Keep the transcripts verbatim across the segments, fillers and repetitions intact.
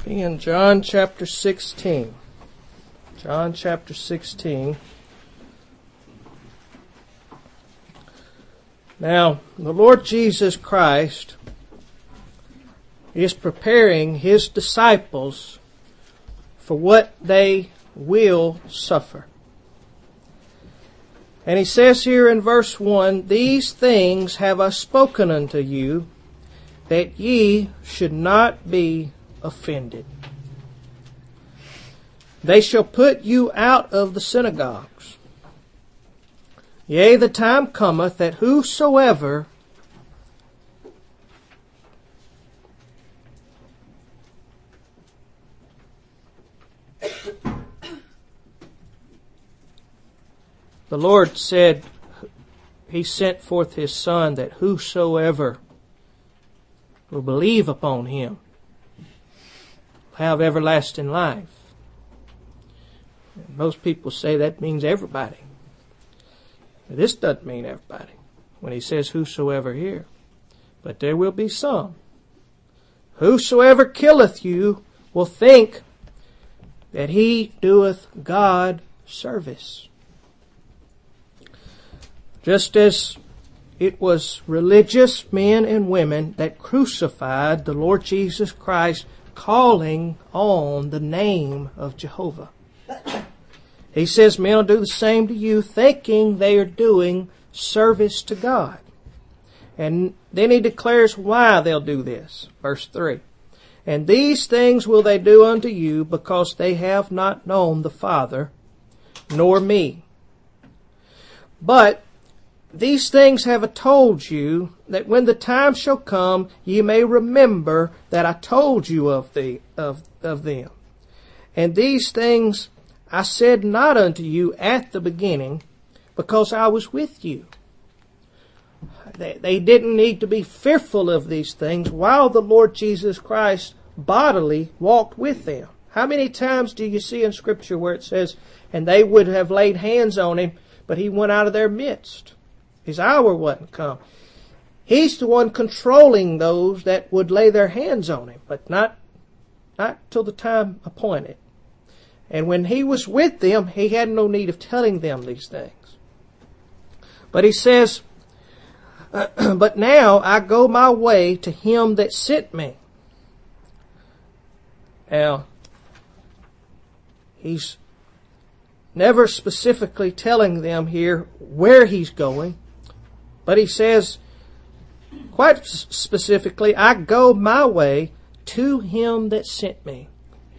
Be in John chapter sixteen. John chapter sixteen. Now, the Lord Jesus Christ is preparing His disciples for what they will suffer. And He says here in verse one, "These things have I spoken unto you, that ye should not be offended. They shall put you out of the synagogues. Yea, the time cometh that whosoever the Lord said He sent forth His Son, that whosoever will believe upon Him have everlasting life." Most people say that means everybody. This doesn't mean everybody when He says whosoever here. But there will be some. "Whosoever killeth you will think that he doeth God service." Just as it was religious men and women that crucified the Lord Jesus Christ, calling on the name of Jehovah. He says men will do the same to you, thinking they are doing service to God. And then He declares why they'll do this. Verse three. "And these things will they do unto you, because they have not known the Father, nor me. But these things have I told you, that when the time shall come, ye may remember that I told you of the of, of them. And these things I said not unto you at the beginning, because I was with you." They, they didn't need to be fearful of these things while the Lord Jesus Christ bodily walked with them. How many times do you see in Scripture where it says, "And they would have laid hands on Him, but He went out of their midst"? His hour wasn't come. He's the one controlling those that would lay their hands on Him, but not, not till the time appointed. And when He was with them, He had no need of telling them these things. But He says, "But now I go my way to Him that sent me." Now, He's never specifically telling them here where He's going, but He says quite specifically, "I go my way to Him that sent me.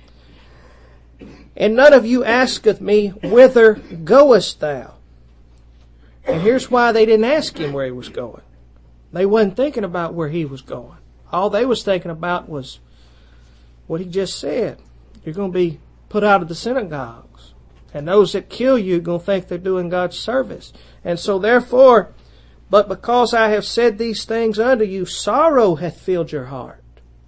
And none of you asketh me, whither goest thou?" And here's why they didn't ask Him where He was going. They wasn't thinking about where He was going. All they was thinking about was what He just said. You're going to be put out of the synagogues. And those that kill you are going to think they're doing God's service. And so therefore, "But because I have said these things unto you, sorrow hath filled your heart."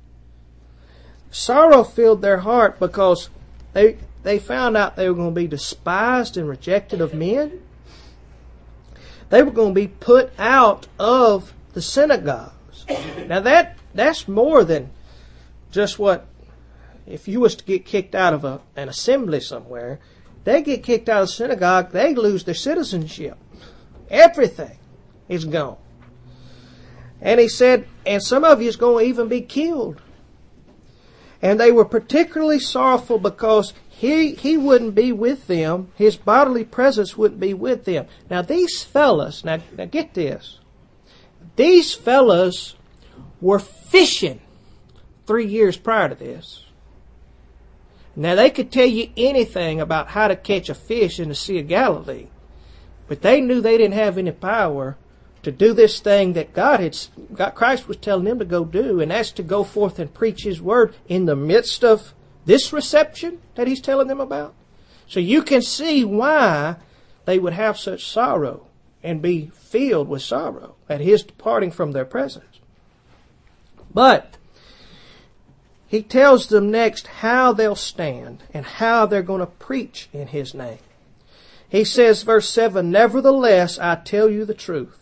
Sorrow filled their heart because they they found out they were going to be despised and rejected of men. They were going to be put out of the synagogues. Now that that's more than just what, if you was to get kicked out of a, an assembly somewhere, they get kicked out of the synagogue, they lose their citizenship. Everything is gone. And He said, and some of you is going to even be killed. And they were particularly sorrowful because he, he wouldn't be with them. His bodily presence wouldn't be with them. Now these fellas, now, now get this. These fellas were fishing three years prior to this. Now they could tell you anything about how to catch a fish in the Sea of Galilee, but they knew they didn't have any power to do this thing that God had, God, Christ was telling them to go do, and that's to go forth and preach His word in the midst of this reception that He's telling them about. So you can see why they would have such sorrow and be filled with sorrow at His departing from their presence. But He tells them next how they'll stand and how they're going to preach in His name. He says, verse seven, "Nevertheless, I tell you the truth."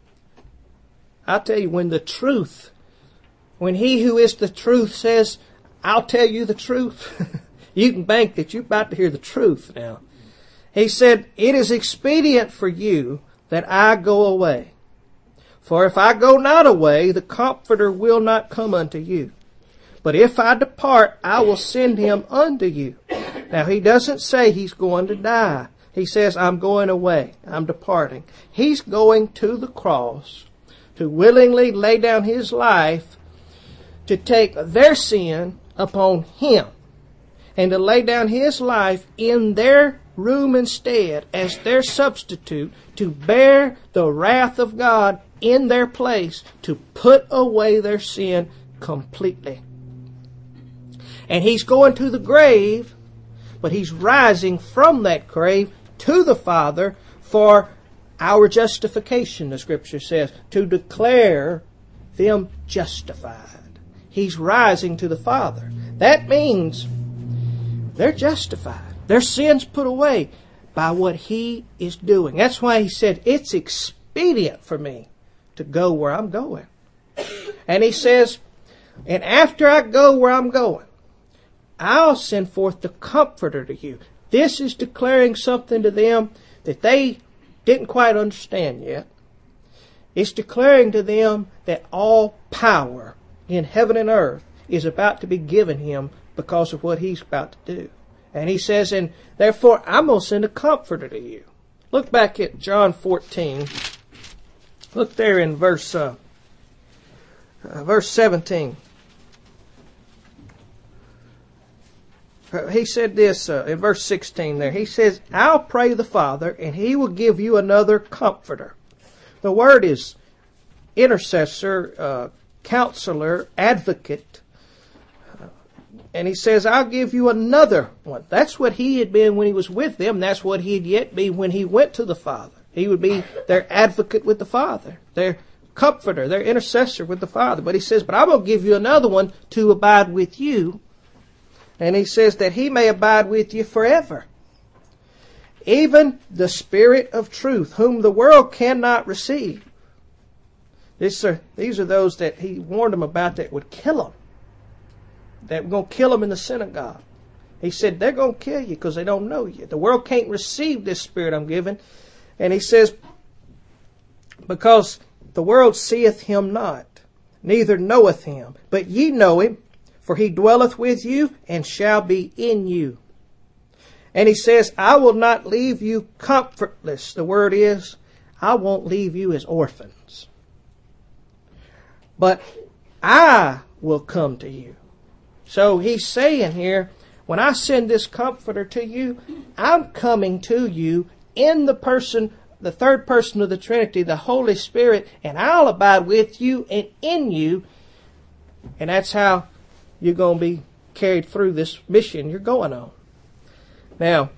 I tell you, when the truth, when He who is the truth says, I'll tell you the truth. You can bank that you're about to hear the truth now. He said, it is expedient for you that I go away. For if I go not away, the Comforter will not come unto you. But if I depart, I will send him unto you. Now, he doesn't say he's going to die. He says, I'm going away. I'm departing. He's going to the cross to willingly lay down his life to take their sin upon him and to lay down his life in their room instead as their substitute to bear the wrath of God in their place, to put away their sin completely. And he's going to the grave, but he's rising from that grave to the Father for our justification, the Scripture says, to declare them justified. He's rising to the Father. That means they're justified. Their sins put away by what he is doing. That's why he said, it's expedient for me to go where I'm going. And he says, and after I go where I'm going, I'll send forth the Comforter to you. This is declaring something to them that they didn't quite understand yet. It's declaring to them that all power in heaven and earth is about to be given him because of what he's about to do. And he says, and therefore I'm going to send a Comforter to you. Look back at John fourteen. Look there in verse uh, uh, verse seventeen. He said this uh, in verse sixteen there. He says, I'll pray the Father, and he will give you another Comforter. The word is intercessor, uh, counselor, advocate. Uh, and he says, I'll give you another one. That's what he had been when he was with them. That's what he'd yet be when he went to the Father. He would be their advocate with the Father, their comforter, their intercessor with the Father. But he says, but I'm going to give you another one to abide with you. And he says that he may abide with you forever. Even the Spirit of truth, whom the world cannot receive. This are, these are those that he warned them about that would kill them. That were going to kill them in the synagogue. He said, they're going to kill you because they don't know you. The world can't receive this Spirit I'm giving. And he says, because the world seeth him not, neither knoweth him. But ye know him, for he dwelleth with you and shall be in you. And he says, I will not leave you comfortless. The word is, I won't leave you as orphans. But I will come to you. So he's saying here, when I send this Comforter to you, I'm coming to you in the person, the third person of the Trinity, the Holy Spirit, and I'll abide with you and in you. And that's how you're going to be carried through this mission you're going on. Now,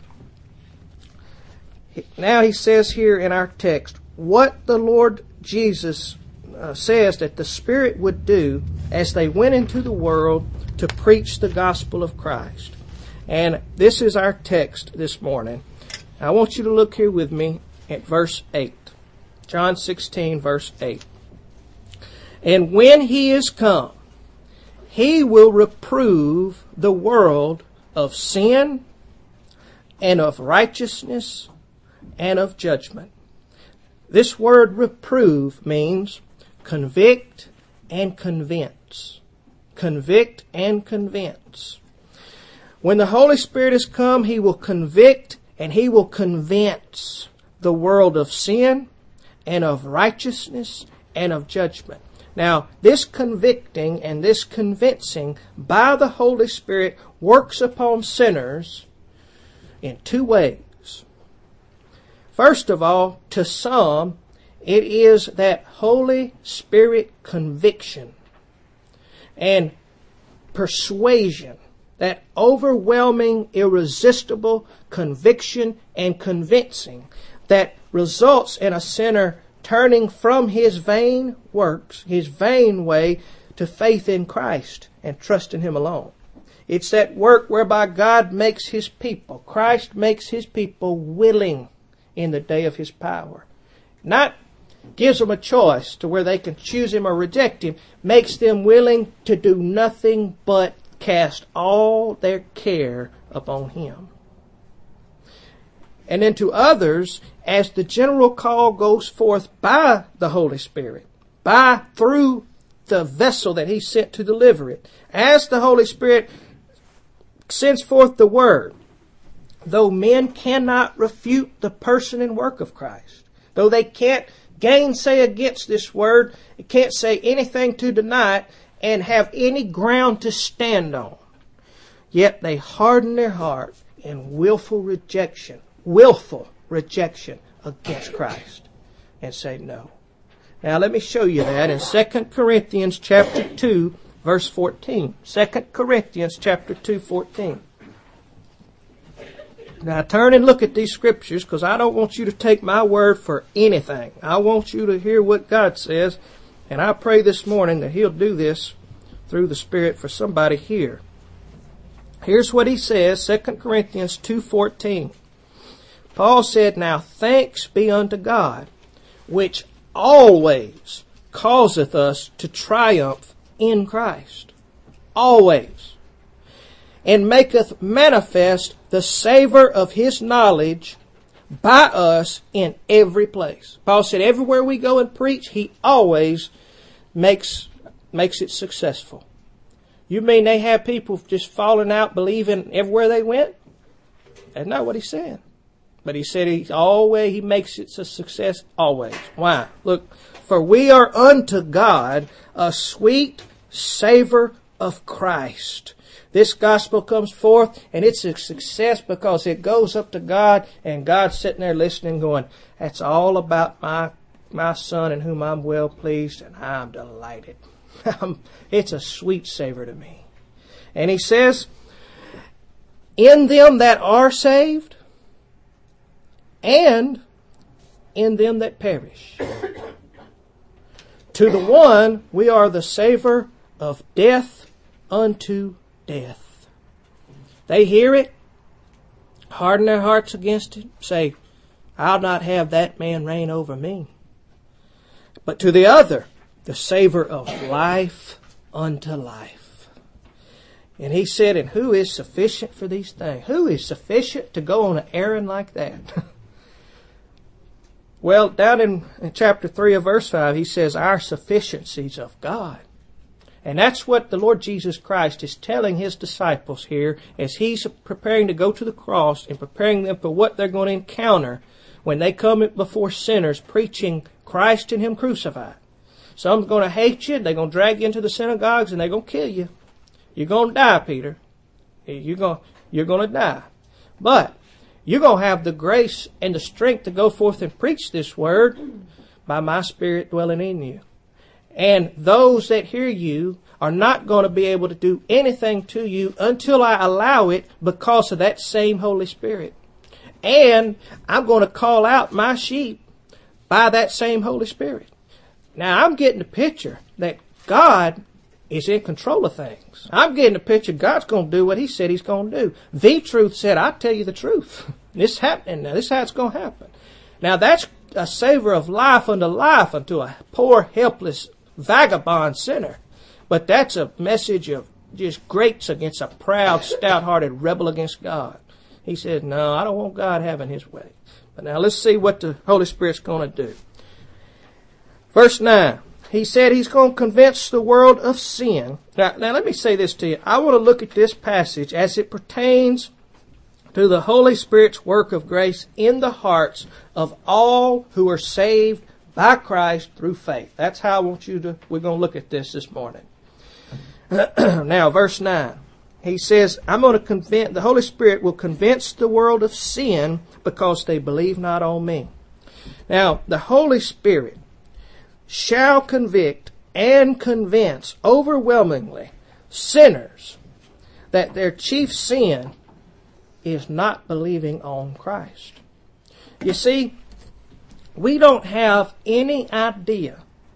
now he says here in our text, what the Lord Jesus uh, says that the Spirit would do as they went into the world to preach the gospel of Christ. And this is our text this morning. I want you to look here with me at verse eight. John sixteen, verse eight. And when he is come, he will reprove the world of sin and of righteousness and of judgment. This word reprove means convict and convince. Convict and convince. When the Holy Spirit has come, he will convict and he will convince the world of sin and of righteousness and of judgment. Now, this convicting and this convincing by the Holy Spirit works upon sinners in two ways. First of all, to some, it is that Holy Spirit conviction and persuasion, that overwhelming, irresistible conviction and convincing that results in a sinner turning from his vain works, his vain way, to faith in Christ and trust in him alone. It's that work whereby God makes his people, Christ makes his people willing in the day of his power. Not gives them a choice to where they can choose him or reject him, makes them willing to do nothing but cast all their care upon him. And then to others, as the general call goes forth by the Holy Spirit, by through the vessel that he sent to deliver it, as the Holy Spirit sends forth the word, though men cannot refute the person and work of Christ, though they can't gainsay against this word, they can't say anything to deny it, and have any ground to stand on, yet they harden their heart in willful rejection, willful rejection against Christ, and say no. Now let me show you that in Second Corinthians chapter two, verse fourteen. Second Corinthians chapter two, fourteen. Now turn and look at these scriptures, because I don't want you to take my word for anything. I want you to hear what God says, and I pray this morning that He'll do this through the Spirit for somebody here. Here's what he says, Second Corinthians two, fourteen. Paul said, "Now thanks be unto God, which always causeth us to triumph in Christ." Always. "And maketh manifest the savor of His knowledge by us in every place." Paul said everywhere we go and preach, he always makes makes it successful. You mean they have people just falling out believing everywhere they went? That's not what he said. But he said he's always, he makes it a success always. Why? Look, "For we are unto God a sweet savor of Christ." This gospel comes forth and it's a success because it goes up to God, and God's sitting there listening going, "That's all about my my son in whom I'm well pleased, and I'm delighted." It's a sweet savor to me. And he says, "In them that are saved, and in them that perish. To the one we are the savor of death unto death." They hear it, harden their hearts against it, say, "I'll not have that man reign over me." But to the other, the savor of life unto life. And he said, "And who is sufficient for these things?" Who is sufficient to go on an errand like that? Well, down in, in chapter three of verse five, he says, "Our sufficiency's of God." And that's what the Lord Jesus Christ is telling His disciples here as He's preparing to go to the cross and preparing them for what they're going to encounter when they come before sinners preaching Christ and Him crucified. Some's going to hate you, they're going to drag you into the synagogues, and they're going to kill you. You're going to die, Peter. You're going, you're going to die. But you're going to have the grace and the strength to go forth and preach this word by my Spirit dwelling in you. And those that hear you are not going to be able to do anything to you until I allow it, because of that same Holy Spirit. And I'm going to call out my sheep by that same Holy Spirit. Now I'm getting the picture that God is in control of things. I'm getting the picture God's going to do what He said He's going to do. The truth said, "I'll tell you the truth." This happening now. This is how it's going to happen. Now that's a savor of life unto life unto a poor, helpless, vagabond sinner. But that's a message of just grates against a proud, stout-hearted rebel against God. He said, "No, I don't want God having His way." But now let's see what the Holy Spirit's going to do. Verse nine. He said He's going to convince the world of sin. Now, now let me say this to you. I want to look at this passage as it pertains to the Holy Spirit's work of grace in the hearts of all who are saved by Christ through faith. That's how I want you to, we're going to look at this this morning. Now, verse nine. He says, I'm going to convince, the Holy Spirit will convince the world of sin because they believe not on me. Now, the Holy Spirit shall convict and convince overwhelmingly sinners that their chief sin is not believing on Christ. You see, we don't have any idea,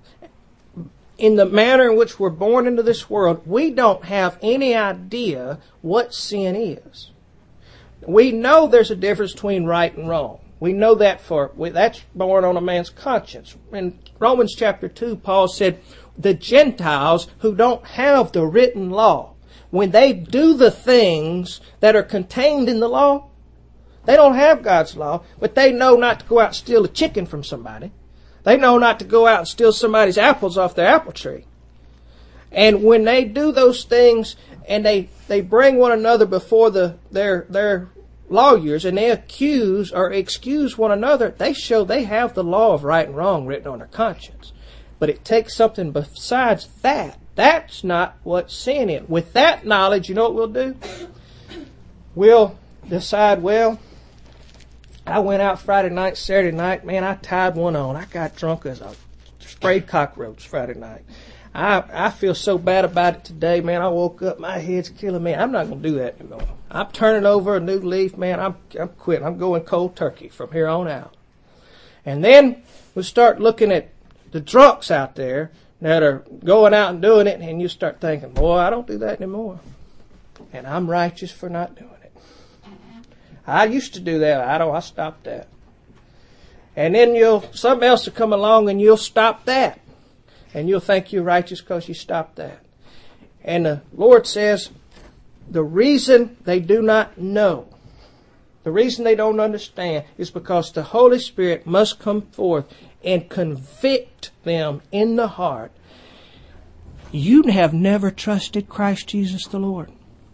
in the manner in which we're born into this world, we don't have any idea what sin is. We know there's a difference between right and wrong. We know that for, that's born on a man's conscience. In Romans chapter two, Paul said, the Gentiles who don't have the written law, when they do the things that are contained in the law, they don't have God's law, but they know not to go out and steal a chicken from somebody. They know not to go out and steal somebody's apples off their apple tree. And when they do those things and they, they bring one another before the their their lawyers and they accuse or excuse one another, they show they have the law of right and wrong written on their conscience. But it takes something besides that. That's not what sin is. With that knowledge, you know what we'll do? We'll decide, well, I went out Friday night, Saturday night, man, I tied one on. I got drunk as a sprayed cockroach Friday night. I I feel so bad about it today, man. I woke up, my head's killing me. I'm not going to do that anymore. I'm turning over a new leaf, man. I'm I'm quitting. I'm going cold turkey from here on out. And then we'll start looking at the drunks out there that are going out and doing it, and you start thinking, boy, I don't do that anymore. And I'm righteous for not doing it. I used to do that. I don't. I stopped that. And then you'll something else will come along, and you'll stop that. And you'll think you're righteous because you stopped that. And the Lord says, the reason they do not know, the reason they don't understand is because the Holy Spirit must come forth and convict them in the heart. You have never trusted Christ Jesus the Lord.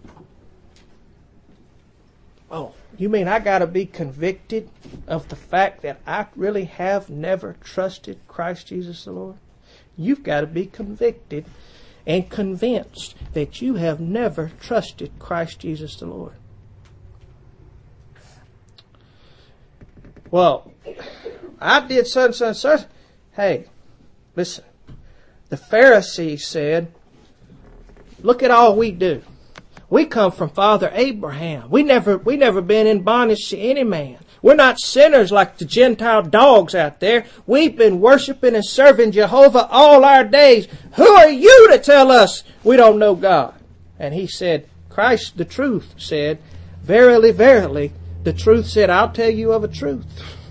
Oh, you mean I got to be convicted of the fact that I really have never trusted Christ Jesus the Lord? You've got to be convicted and convinced that you have never trusted Christ Jesus the Lord. Well, I did such and such and such. Hey, listen. The Pharisees said, look at all we do. We come from Father Abraham. We never, we never been in bondage to any man. We're not sinners like the Gentile dogs out there. We've been worshiping and serving Jehovah all our days. Who are you to tell us we don't know God? And he said, Christ, the truth, said, verily, verily, the truth said, I'll tell you of a truth.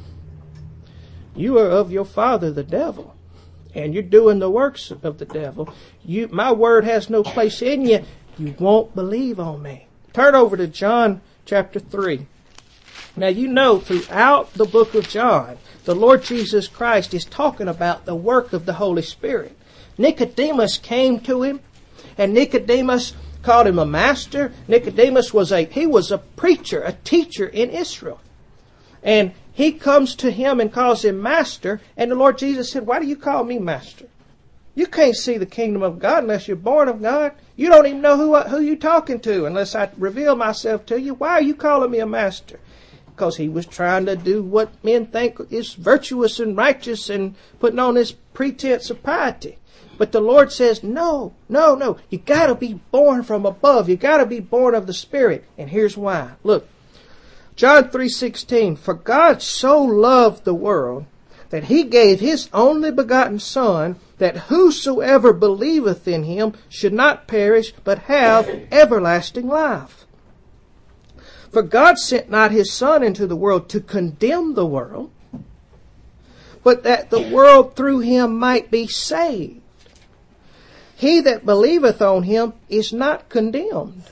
You are of your father, the devil, and you're doing the works of the devil. You, my word has no place in you. You won't believe on me. Turn over to John chapter three. Now, you know, throughout the book of John, the Lord Jesus Christ is talking about the work of the Holy Spirit. Nicodemus came to him, and Nicodemus called him a master. Nicodemus was a, he was a preacher, a teacher in Israel. And he comes to him and calls him master, and the Lord Jesus said, why do you call me master? You can't see the kingdom of God unless you're born of God. You don't even know who, who you're talking to unless I reveal myself to you. Why are you calling me a master? Because he was trying to do what men think is virtuous and righteous and putting on this pretense of piety. But the Lord says, no, no, no. You got to be born from above. You got to be born of the Spirit. And here's why. Look, John three sixteen. For God so loved the world that he gave his only begotten Son, that whosoever believeth in him should not perish, but have everlasting life. For God sent not his Son into the world to condemn the world, but that the world through him might be saved. He that believeth on him is not condemned.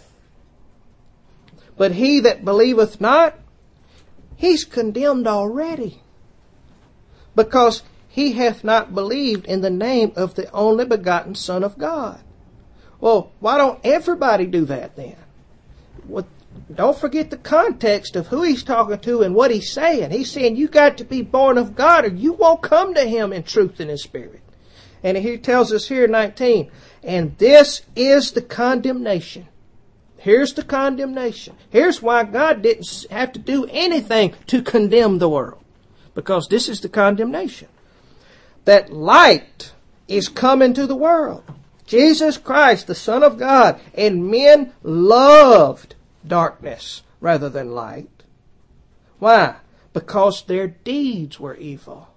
But he that believeth not, he's condemned already, because he hath not believed in the name of the only begotten Son of God. Well, why don't everybody do that then? Well, don't forget the context of who he's talking to and what he's saying. He's saying you got to be born of God or you won't come to him in truth and in spirit. And he tells us here in nineteen, and this is the condemnation. Here's the condemnation. Here's why God didn't have to do anything to condemn the world. Because this is the condemnation. That light is come into the world. Jesus Christ, the Son of God, and men loved darkness rather than light. Why? Because their deeds were evil.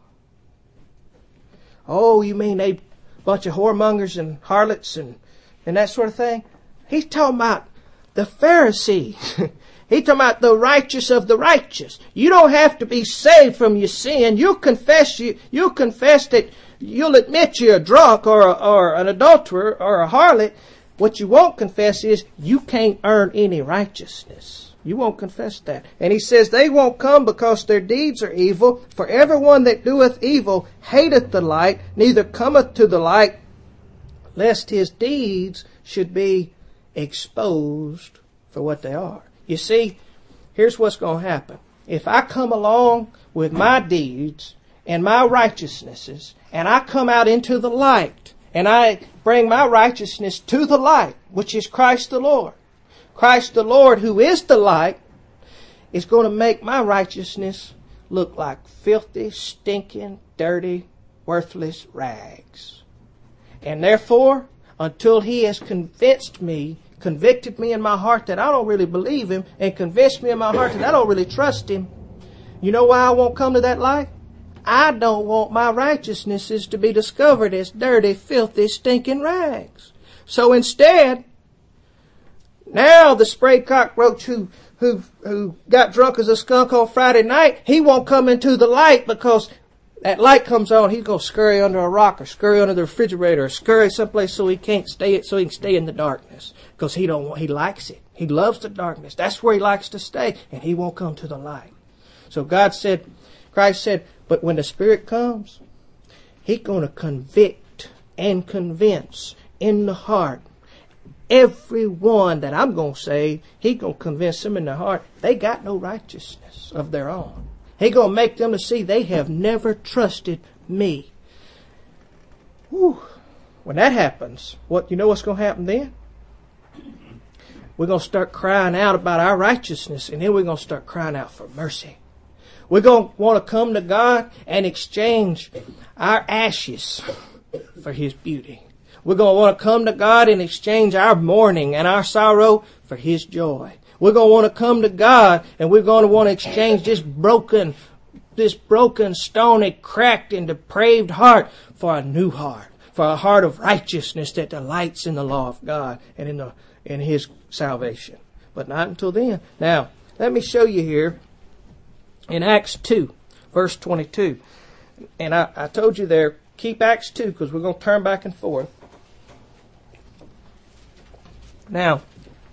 Oh, you mean a bunch of whoremongers and harlots and, and that sort of thing? He's talking about the Pharisees. He's talking about the righteous of the righteous. You don't have to be saved from your sin. You'll confess you. You'll confess that. You'll admit you're a drunk or a, or an adulterer or a harlot. what you won't confess is you can't earn any righteousness. You won't confess that. And he says they won't come because their deeds are evil. For everyone that doeth evil hateth the light, neither cometh to the light, lest his deeds should be exposed for what they are. You see, here's what's going to happen. If I come along with my deeds and my righteousnesses, and I come out into the light, and I bring my righteousness to the light, which is Christ the Lord. Christ the Lord, who is the light, is going to make my righteousness look like filthy, stinking, dirty, worthless rags. And therefore, until He has convinced me, convicted me in my heart that I don't really believe Him, and convinced me in my heart that I don't really trust Him, you know why I won't come to that light? I don't want my righteousnesses to be discovered as dirty, filthy, stinking rags. So instead, now the spray cockroach who, who, who got drunk as a skunk on Friday night, he won't come into the light because that light comes on. He's going to scurry under a rock or scurry under the refrigerator or scurry someplace so he can't stay, so he can stay in the darkness because he don't want, he likes it. He loves the darkness. That's where he likes to stay, and he won't come to the light. So God said, Christ said, but when the Spirit comes, He's going to convict and convince in the heart. Everyone that I'm going to save, He's going to convince them in the heart they got no righteousness of their own. He's going to make them to see they have never trusted me. Whew. When that happens, what you know what's going to happen then? We're going to start crying out about our righteousness, and then we're going to start crying out for mercy. We're going to want to come to God and exchange our ashes for His beauty. We're going to want to come to God and exchange our mourning and our sorrow for His joy. We're going to want to come to God and we're going to want to exchange this broken, this broken, stony, cracked, and depraved heart for a new heart, for a heart of righteousness that delights in the law of God and in the in His salvation. But not until then. Now, let me show you here. In Acts two, verse twenty-two. And I, I told you there, keep Acts two because we're going to turn back and forth. Now,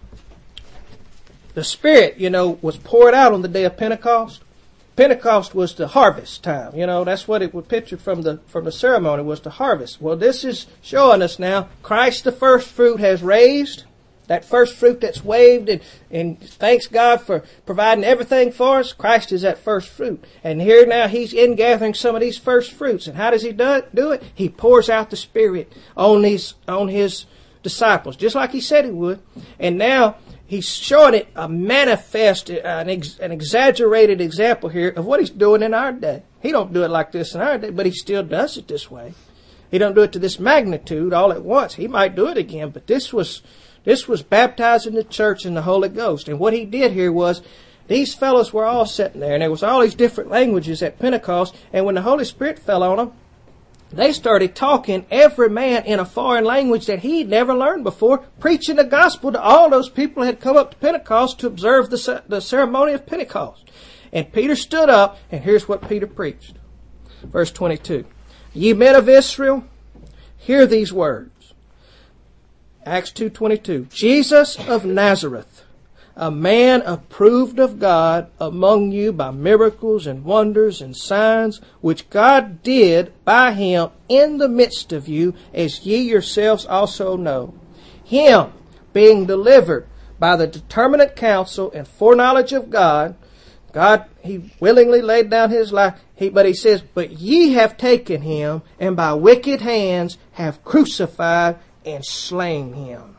the Spirit, you know, was poured out on the day of Pentecost. Pentecost was the harvest time. You know, that's what it was pictured from the from the ceremony, was the harvest. Well, this is showing us now, Christ the first fruit has raised. That first fruit that's waved, and, and thanks God for providing everything for us. Christ is that first fruit. And here now He's ingathering some of these first fruits. And how does He do it? Do it? He pours out the Spirit on these, on His disciples, just like He said He would. And now He's showing it a manifest, an, ex, an exaggerated example here of what He's doing in our day. He don't do it like this in our day, but He still does it this way. He don't do it to this magnitude all at once. He might do it again, but this was... This was baptizing the church in the Holy Ghost. And what He did here was, these fellows were all sitting there, and there was all these different languages at Pentecost, and when the Holy Spirit fell on them, they started talking, every man in a foreign language that he'd never learned before, preaching the gospel to all those people that had come up to Pentecost to observe the, the ceremony of Pentecost. And Peter stood up, and here's what Peter preached. Verse twenty-two. Ye men of Israel, hear these words. Acts two twenty-two. Jesus of Nazareth, a man approved of God among you by miracles and wonders and signs, which God did by Him in the midst of you, as ye yourselves also know. Him being delivered by the determinate counsel and foreknowledge of God, God, He willingly laid down His life, he, but He says, but ye have taken Him, and by wicked hands have crucified and slain Him.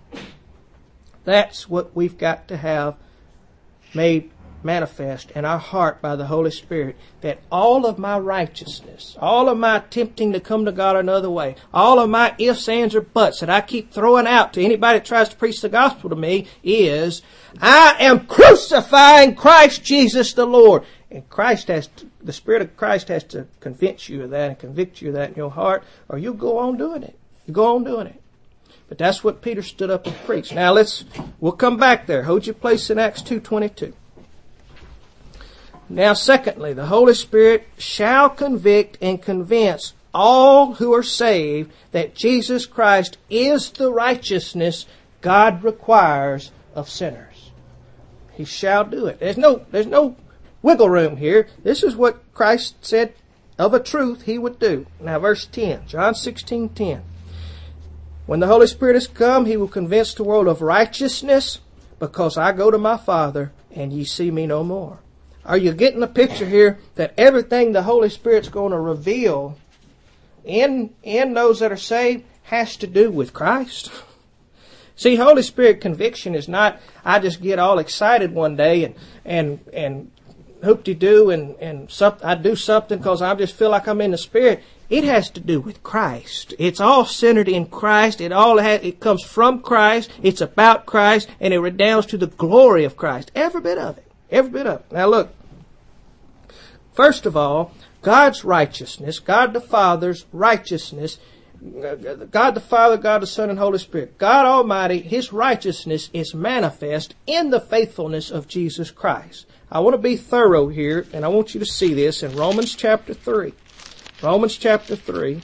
That's what we've got to have made manifest in our heart by the Holy Spirit, that all of my righteousness, all of my attempting to come to God another way, all of my ifs, ands, or buts that I keep throwing out to anybody that tries to preach the gospel to me is, I am crucifying Christ Jesus the Lord. And Christ has to, the Spirit of Christ has to convince you of that and convict you of that in your heart, or you'll go on doing it. You go on doing it. But that's what Peter stood up and preached. Now let's, we'll come back there. Hold your place in Acts two twenty-two. Now secondly, the Holy Spirit shall convict and convince all who are saved that Jesus Christ is the righteousness God requires of sinners. He shall do it. There's no, there's no wiggle room here. This is what Christ said of a truth He would do. Now verse ten, John sixteen ten. When the Holy Spirit has come, He will convince the world of righteousness, because I go to my Father and ye see me no more. Are you getting the picture here that everything the Holy Spirit's going to reveal in, in those that are saved has to do with Christ? See, Holy Spirit conviction is not, I just get all excited one day and, and, and hoop-de-doo and, and some, I do something because I just feel like I'm in the Spirit. It has to do with Christ. It's all centered in Christ. It all has, it comes from Christ. It's about Christ, and it redounds to the glory of Christ. Every bit of it. Every bit of it. Now look. First of all, God's righteousness, God the Father's righteousness, God the Father, God the Son, and Holy Spirit. God Almighty, His righteousness is manifest in the faithfulness of Jesus Christ. I want to be thorough here, and I want you to see this in Romans chapter three. Romans chapter three.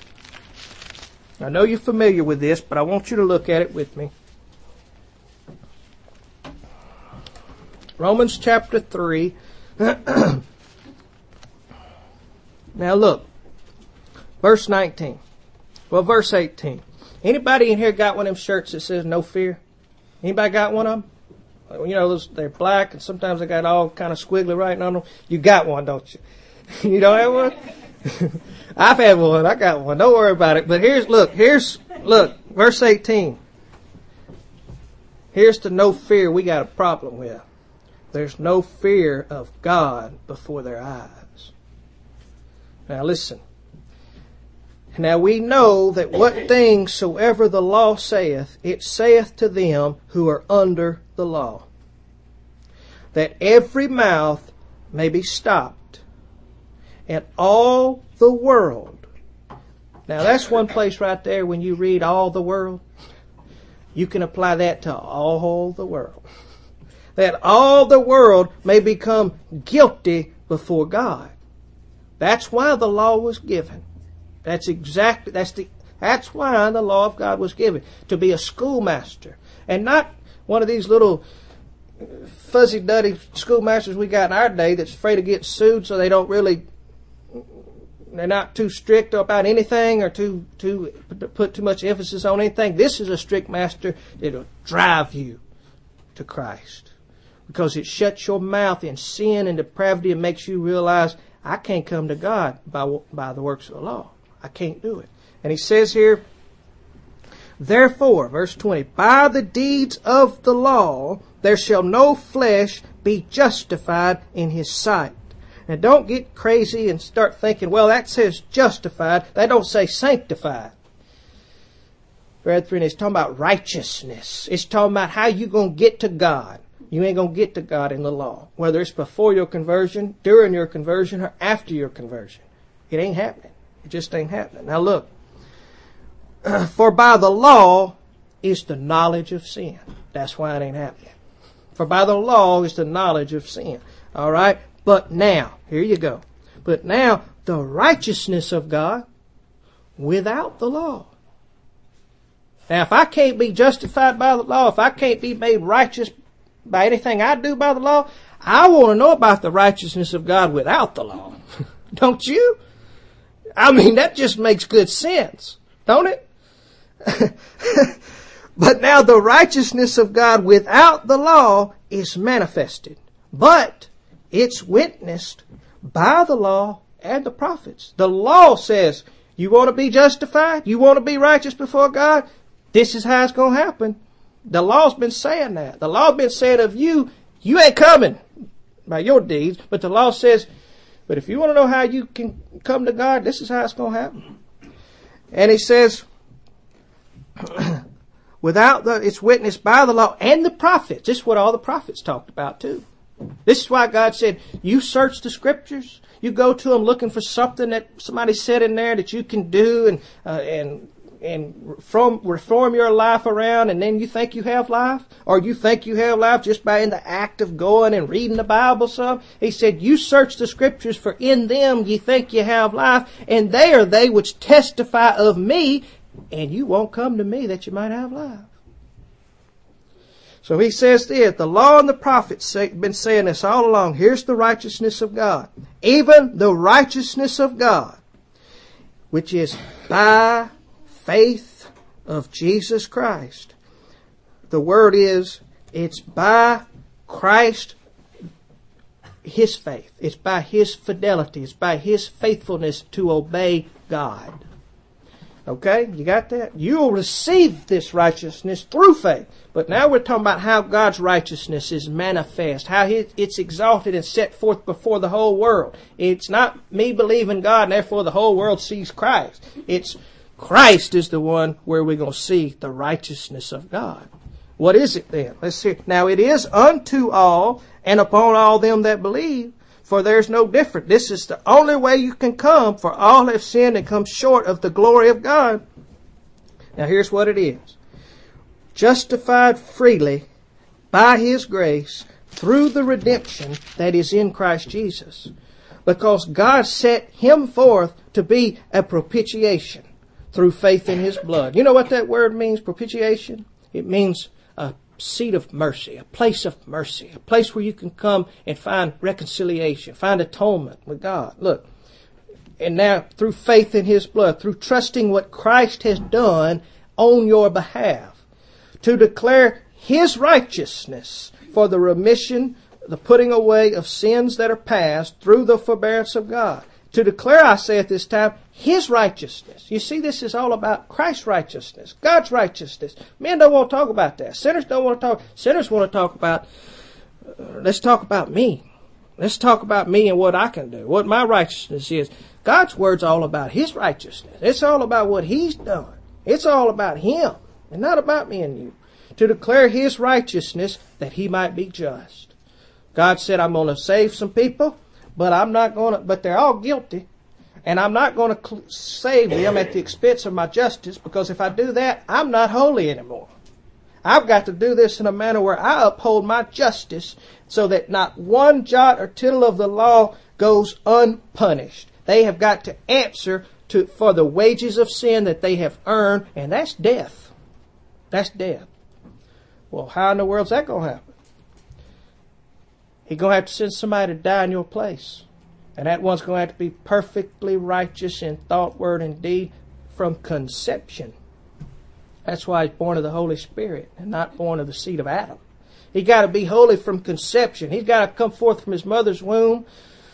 I know you're familiar with this, but I want you to look at it with me. Romans chapter three. Now look. Verse nineteen. Well, verse eighteen. Anybody in here got one of them shirts that says no fear? Anybody got one of them? You know, those, they're black, and sometimes they got all kind of squiggly writing on them. You got one, don't you? You don't have one? I've had one. I got one. Don't worry about it. But here's, look, here's, look, verse eighteen. Here's the no fear we got a problem with. There's no fear of God before their eyes. Now listen. Now we know that what things soever the law saith, it saith to them who are under the law, that every mouth may be stopped, and all the world. Now that's one place right there when you read all the world, you can apply that to all the world. That all the world may become guilty before God. That's why the law was given. That's exactly, that's the, that's why the law of God was given. To be a schoolmaster. And not one of these little fuzzy-duddy schoolmasters we got in our day that's afraid of getting sued, so they don't really, they're not too strict about anything or too, too, put too much emphasis on anything. This is a strict master that'll drive you to Christ. Because it shuts your mouth in sin and depravity and makes you realize, I can't come to God by, by the works of the law. I can't do it. And he says here, therefore, verse twenty, by the deeds of the law, there shall no flesh be justified in his sight. Now don't get crazy and start thinking, well, that says justified. That don't say sanctified. Brethren, it's talking about righteousness. It's talking about how you going to get to God. You ain't going to get to God in the law. Whether it's before your conversion, during your conversion, or after your conversion. It ain't happening. It just ain't happening. Now look. For by the law is the knowledge of sin. That's why it ain't happening. For by the law is the knowledge of sin. Alright? But now, here you go. But now, the righteousness of God without the law. Now if I can't be justified by the law, if I can't be made righteous by anything I do by the law, I want to know about the righteousness of God without the law. Don't you? I mean, that just makes good sense, don't it? But now the righteousness of God without the law is manifested. But it's witnessed by the law and the prophets. The law says, you want to be justified? You want to be righteous before God? This is how it's going to happen. The law's been saying that. The law's been saying of you, you ain't coming by your deeds. But the law says, but if you want to know how you can come to God, this is how it's going to happen. And he says, without the, it's witnessed by the law and the prophets. This is what all the prophets talked about too. This is why God said, you search the scriptures. You go to them looking for something that somebody said in there that you can do and, uh, and and from, reform your life around and then you think you have life? Or you think you have life just by in the act of going and reading the Bible some? He said, you search the Scriptures, for in them ye think ye have life, and they are they which testify of me, and you won't come to me that you might have life. So he says this, the law and the prophets have been saying this all along. Here's the righteousness of God. Even the righteousness of God, which is by faith of Jesus Christ. The word is, it's by Christ, His faith. It's by His fidelity. It's by His faithfulness to obey God. Okay, you got that? You'll receive this righteousness through faith. But now we're talking about how God's righteousness is manifest, how it's exalted and set forth before the whole world. It's not me believing God and therefore the whole world sees Christ. It's Christ is the one where we're going to see the righteousness of God. What is it then? Let's see. Now it is unto all and upon all them that believe. For there's no difference. This is the only way you can come, for all have sinned and come short of the glory of God. Now here's what it is. Justified freely by His grace through the redemption that is in Christ Jesus. Because God set Him forth to be a propitiation through faith in His blood. You know what that word means, propitiation? It means a seat of mercy, a place of mercy, a place where you can come and find reconciliation, find atonement with God. Look, and now through faith in His blood, through trusting what Christ has done on your behalf, to declare His righteousness for the remission, the putting away of sins that are past through the forbearance of God. To declare, I say at this time, His righteousness. You see, this is all about Christ's righteousness, God's righteousness. Men don't want to talk about that. Sinners don't want to talk. Sinners want to talk about, uh, let's talk about me. Let's talk about me and what I can do, what my righteousness is. God's Word's all about His righteousness. It's all about what He's done. It's all about Him and not about me and you. To declare His righteousness that He might be just. God said, I'm going to save some people. But I'm not going to, but they're all guilty. And I'm not going to cl- save them at the expense of my justice, because if I do that, I'm not holy anymore. I've got to do this in a manner where I uphold my justice so that not one jot or tittle of the law goes unpunished. They have got to answer to, for the wages of sin that they have earned, and that's death. That's death. Well, how in the world's that going to happen? He's going to have to send somebody to die in your place. And that one's going to have to be perfectly righteous in thought, word, and deed from conception. That's why he's born of the Holy Spirit and not born of the seed of Adam. He's got to be holy from conception. He's got to come forth from his mother's womb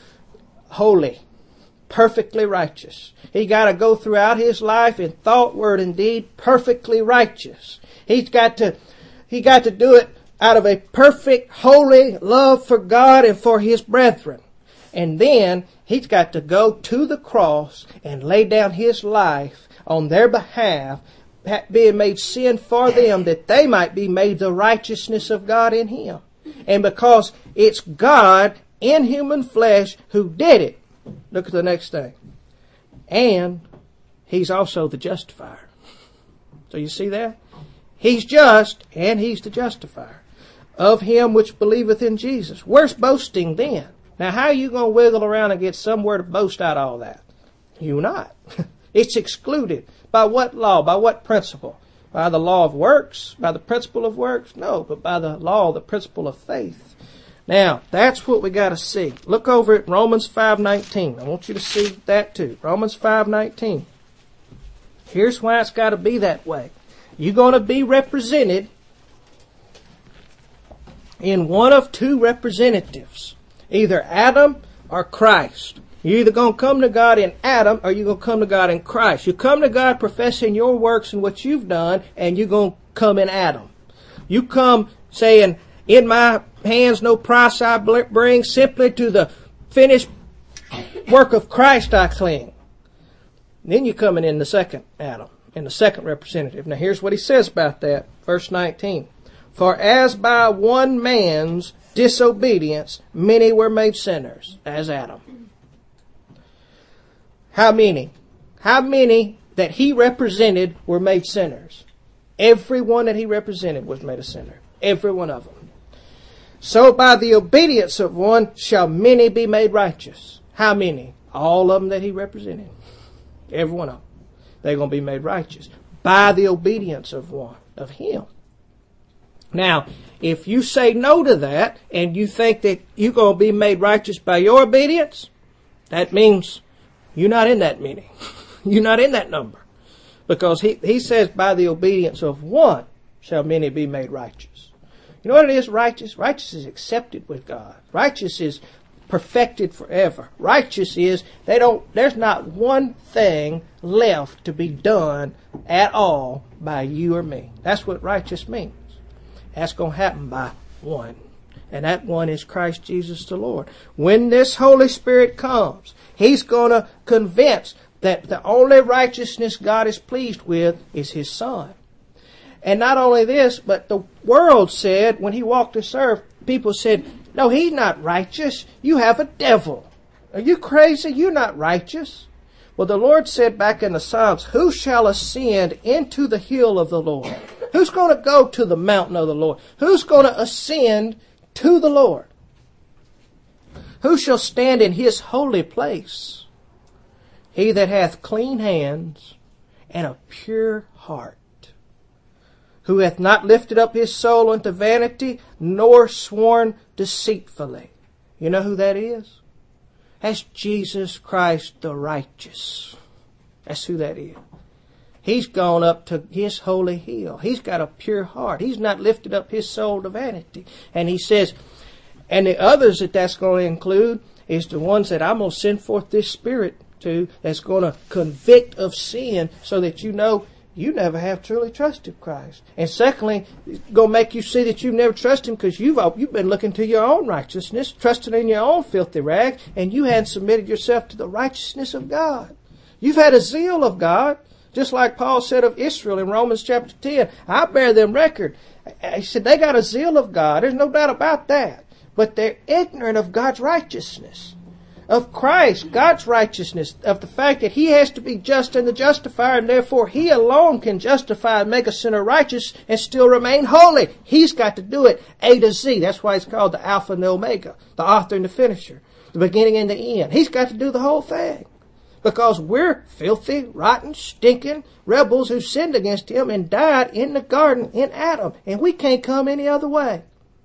holy, perfectly righteous. He's got to go throughout his life in thought, word, and deed perfectly righteous. He's got to, he got to do it out of a perfect, holy love for God and for His brethren. And then He's got to go to the cross and lay down His life on their behalf, being made sin for them, that they might be made the righteousness of God in Him. And because it's God in human flesh who did it, look at the next thing. And He's also the justifier. So you see that? He's just, and He's the justifier of him which believeth in Jesus. Where's boasting then? Now, how are you going to wiggle around and get somewhere to boast out of all that? You're not. It's excluded. By what law? By what principle? By the law of works? By the principle of works? No, but by the law, the principle of faith. Now, that's what we got to see. Look over at Romans five nineteen. I want you to see that too. Romans five nineteen. Here's why it's got to be that way. You're going to be represented in one of two representatives, either Adam or Christ. You're either going to come to God in Adam or you're going to come to God in Christ. You come to God professing your works and what you've done, and you're going to come in Adam. You come saying, in my hands no price I bring, simply to the finished work of Christ I cling. Then you're coming in the second Adam, in the second representative. Now here's what he says about that. Verse nineteen. For as by one man's disobedience many were made sinners, as Adam. How many? How many that he represented were made sinners. Everyone that he represented was made a sinner. Every one of them. So by the obedience of one shall many be made righteous. How many? All of them that he represented. Every one of them. They're going to be made righteous. By the obedience of one, of him. Now, if you say no to that, and you think that you're going to be made righteous by your obedience, that means you're not in that many. You're not in that number. Because he, he says, by the obedience of one shall many be made righteous. You know what it is, righteous? Righteous is accepted with God. Righteous is perfected forever. Righteous is, they don't, there's not one thing left to be done at all by you or me. That's what righteous means. That's going to happen by one. And that one is Christ Jesus the Lord. When this Holy Spirit comes, He's going to convince that the only righteousness God is pleased with is His Son. And not only this, but the world said, when He walked this earth, people said, no, He's not righteous. You have a devil. Are you crazy? You're not righteous. Well, the Lord said back in the Psalms, who shall ascend into the hill of the Lord? Who's going to go to the mountain of the Lord? Who's going to ascend to the Lord? Who shall stand in His holy place? He that hath clean hands and a pure heart, who hath not lifted up his soul unto vanity, nor sworn deceitfully. You know who that is? That's Jesus Christ the righteous. That's who that is. He's gone up to His holy hill. He's got a pure heart. He's not lifted up his soul to vanity. And He says, and the others that that's going to include is the ones that I'm going to send forth this Spirit to, that's going to convict of sin so that you know you never have truly trusted Christ. And secondly, it's going to make you see that you've never trusted Him because you've, you've been looking to your own righteousness, trusting in your own filthy rags, and you hadn't submitted yourself to the righteousness of God. You've had a zeal of God, just like Paul said of Israel in Romans chapter ten. I bear them record. He said they got a zeal of God. There's no doubt about that. But they're ignorant of God's righteousness. Of Christ, God's righteousness, of the fact that He has to be just and the justifier, and therefore He alone can justify and make a sinner righteous and still remain holy. He's got to do it A to Z. That's why it's called the Alpha and the Omega, the author and the finisher, the beginning and the end. He's got to do the whole thing. Because we're filthy, rotten, stinking rebels who sinned against Him and died in the garden in Adam. And we can't come any other way.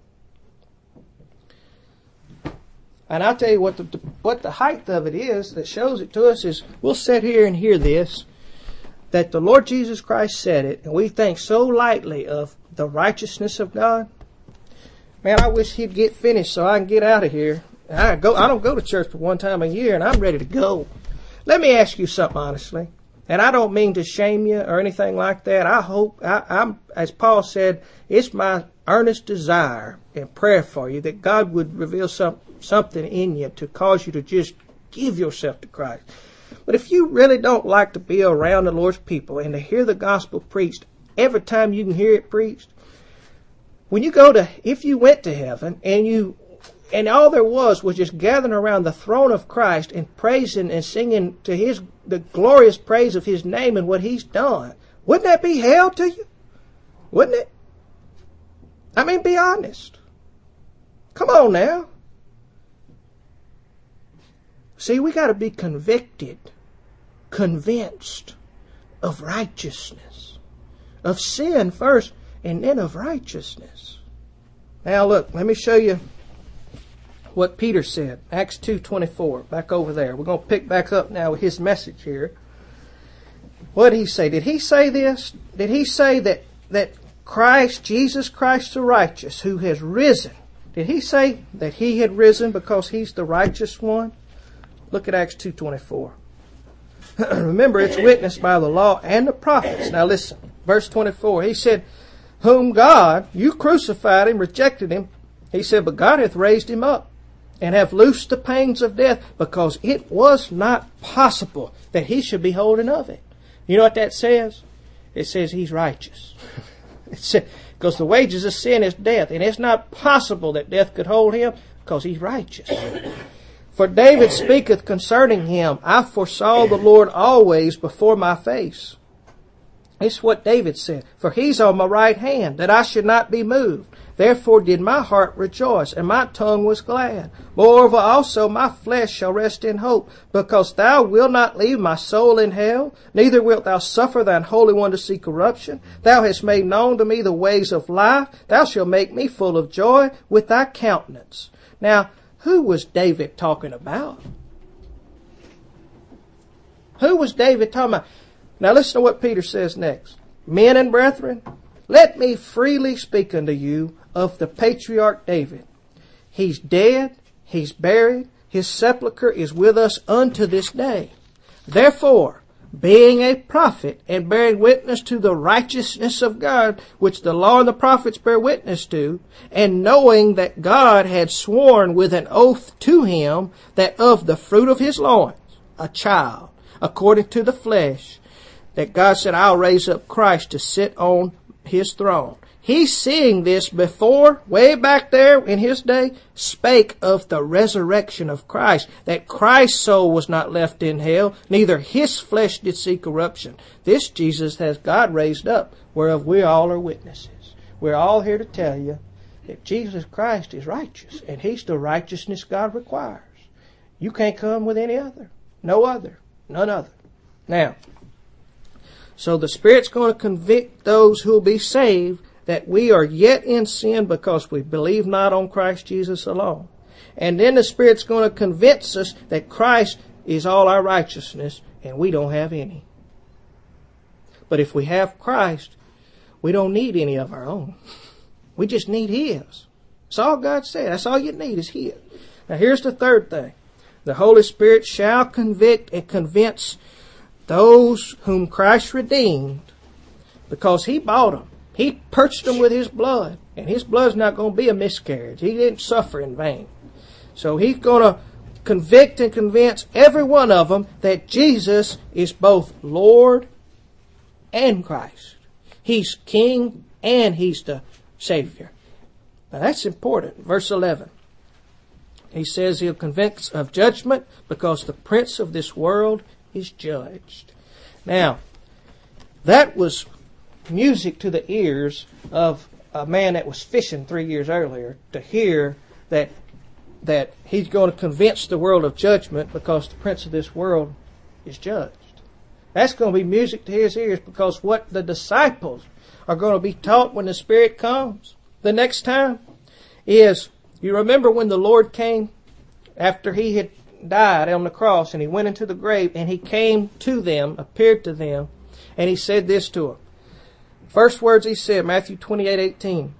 And I'll tell you what the, what the height of it is that shows it to us is, we'll sit here and hear this, that the Lord Jesus Christ said it, and we think so lightly of the righteousness of God. Man, I wish He'd get finished so I can get out of here. I go. I don't go to church but one time a year, and I'm ready to go. Let me ask you something honestly, and I don't mean to shame you or anything like that. I hope, I, I'm, as Paul said, it's my earnest desire and prayer for you that God would reveal some, something in you to cause you to just give yourself to Christ. But if you really don't like to be around the Lord's people and to hear the gospel preached every time you can hear it preached, when you go to, if you went to heaven and you, and all there was was just gathering around the throne of Christ and praising and singing to His, the glorious praise of His name and what He's done, wouldn't that be hell to you? Wouldn't it? I mean, be honest. Come on now. See, we got to be convicted, convinced of righteousness, of sin first, and then of righteousness. Now look, let me show you what Peter said. Acts two twenty-four, back over there. We're going to pick back up now with his message here. What did he say? Did he say this? Did he say that, that Christ, Jesus Christ the righteous, who has risen, did he say that He had risen because He's the righteous one? Look at Acts two twenty-four. Remember, it's witnessed by the law and the prophets. Now listen, verse twenty-four. He said, whom God, you crucified Him, rejected Him. He said, but God hath raised Him up, and have loosed the pains of death, because it was not possible that He should be holding of it. You know what that says? It says He's righteous. It says, because the wages of sin is death, and it's not possible that death could hold Him, because He's righteous. For David speaketh concerning him, I foresaw the Lord always before my face. It's what David said. For he's on my right hand, that I should not be moved. Therefore did my heart rejoice, and my tongue was glad. Moreover also my flesh shall rest in hope, because thou wilt not leave my soul in hell, neither wilt thou suffer thine Holy One to see corruption. Thou hast made known to me the ways of life. Thou shalt make me full of joy with thy countenance. Now, who was David talking about? Who was David talking about? Now listen to what Peter says next. Men and brethren, let me freely speak unto you of the patriarch David. He's dead, he's buried, his sepulchre is with us unto this day. Therefore, being a prophet and bearing witness to the righteousness of God, which the law and the prophets bear witness to, and knowing that God had sworn with an oath to him that of the fruit of his loins, a child, according to the flesh, that God said, I'll raise up Christ to sit on his throne. He's seeing this before, way back there in his day, spake of the resurrection of Christ, that Christ's soul was not left in hell, neither his flesh did see corruption. This Jesus has God raised up, whereof we all are witnesses. We're all here to tell you that Jesus Christ is righteous, and he's the righteousness God requires. You can't come with any other. No other. None other. Now, so the Spirit's going to convict those who will be saved that we are yet in sin because we believe not on Christ Jesus alone. And then the Spirit's going to convince us that Christ is all our righteousness and we don't have any. But if we have Christ, we don't need any of our own. We just need His. That's all God said. That's all you need is His. Now here's the third thing. The Holy Spirit shall convict and convince those whom Christ redeemed, because He bought them. He purchased them with His blood. And His blood's not going to be a miscarriage. He didn't suffer in vain. So He's going to convict and convince every one of them that Jesus is both Lord and Christ. He's King and He's the Savior. Now that's important. Verse eleven. He says He'll convince of judgment because the prince of this world is judged. Now, that was music to the ears of a man that was fishing three years earlier to hear that that he's going to convince the world of judgment because the prince of this world is judged. That's going to be music to his ears because what the disciples are going to be taught when the Spirit comes the next time is, you remember when the Lord came after He had died on the cross and He went into the grave and He came to them, appeared to them, and He said this to them. First words He said, Matthew twenty-eight eighteen,